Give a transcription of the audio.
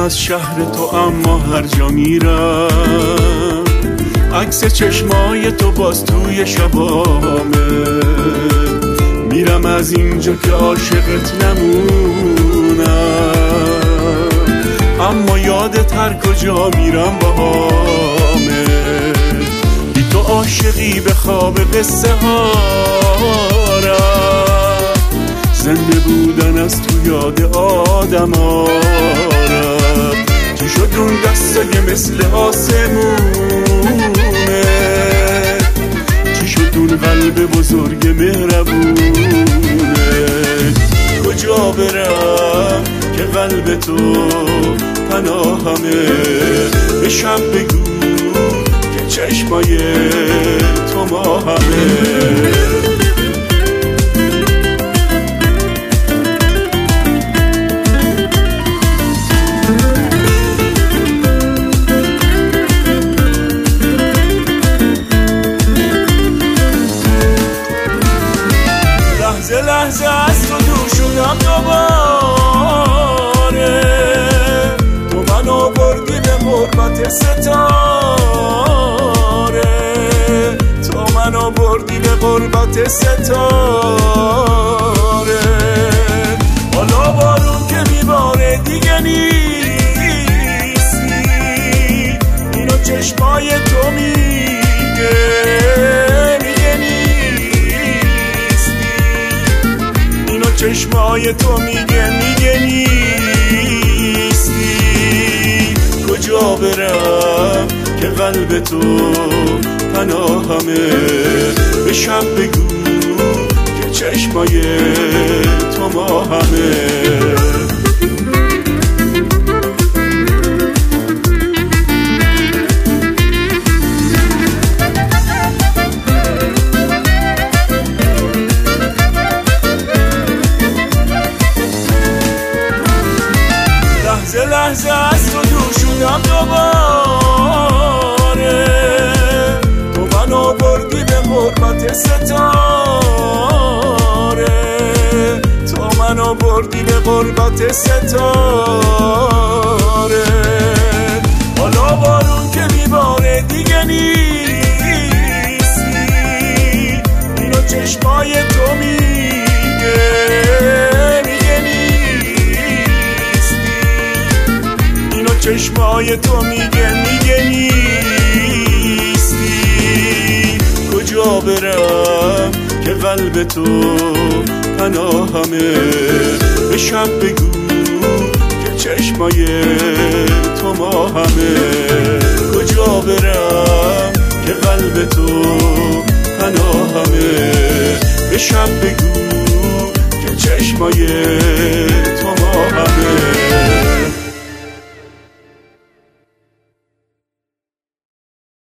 از شهر تو اما هر جا میرم عکس چشمای تو باز توی شبامه. میرم از اینجا که عاشقت نمونم، اما یادت هر کجا میرم باهامه. بی تو عاشقی به خواب قصه ها رفت، زنده بودن از تو یاد آدم ها رفت. چی شد اون دستای مثل آسمونه، چی شد اون قلب بزرگ مهربونه. کجا برم که قلب تو پناهمه، به شب بگو که چشمای تو ماهمه. لحظه لحظه از تو دور شدم دوباره، تو منو بردی به غربت ستاره، تو منو بردی به غربت ستاره. حالا بارون که میباره دیگه نیستی، اینو چشمای تو میگه چشمای تو میگه نیستی. کجا برم که قلب تو پناهمه، به شب بگو که چشمای تو ماهمه. لحظه لحظه از تو دور شدم دوباره، تو منو بردی به غربت ستاره، تو منو بردی به غربت ستاره. حالا بارون که میباره دیگه نیستی، اینو چشمای تو میگه چشمای تو میگه نیستی. کجا برم که قلب تو پناهمه، به شب بگو که چشمای تو ماهمه. کجا برم که قلب تو پناهمه، به شب بگو که چشمای